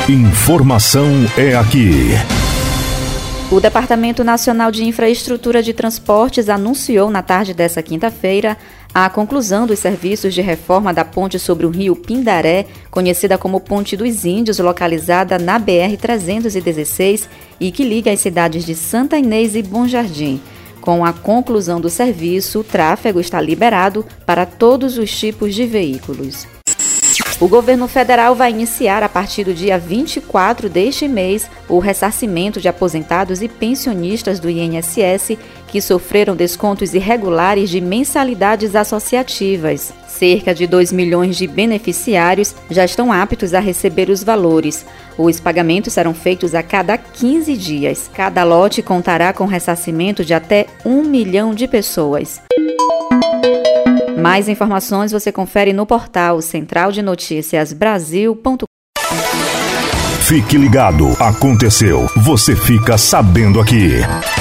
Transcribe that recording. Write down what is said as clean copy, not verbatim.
Informação é aqui. O Departamento Nacional de Infraestrutura de Transportes anunciou na tarde desta quinta-feira a conclusão dos serviços de reforma da ponte sobre o rio Pindaré, conhecida como Ponte dos Índios, localizada na BR-316 e que liga as cidades de Santa Inês e Bom Jardim. Com a conclusão do serviço, o tráfego está liberado para todos os tipos de veículos. O governo federal vai iniciar, a partir do dia 24 deste mês, o ressarcimento de aposentados e pensionistas do INSS que sofreram descontos irregulares de mensalidades associativas. Cerca de 2 milhões de beneficiários já estão aptos a receber os valores. Os pagamentos serão feitos a cada 15 dias. Cada lote contará com ressarcimento de até 1 milhão de pessoas. Mais informações você confere no portal centraldenoticiasbrasil.com. Fique ligado, aconteceu, você fica sabendo aqui.